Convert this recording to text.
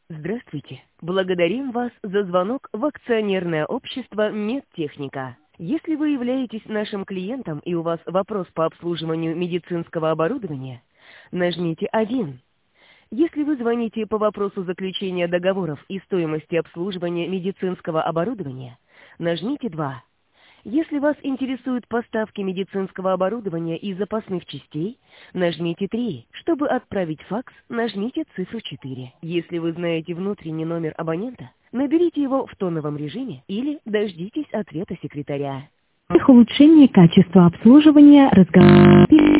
Здравствуйте. Благодарим вас за звонок в акционерное общество «Медтехника». Если вы являетесь нашим клиентом и у вас вопрос по обслуживанию медицинского оборудования, нажмите 1. Если вы звоните по вопросу заключения договоров и стоимости обслуживания медицинского оборудования, нажмите 2. Если вас интересуют поставки медицинского оборудования и запасных частей, нажмите 3. Чтобы отправить факс, нажмите цифру 4. Если вы знаете внутренний номер абонента, наберите его в тоновом режиме или дождитесь ответа секретаря. Улучшение качества обслуживания разговора.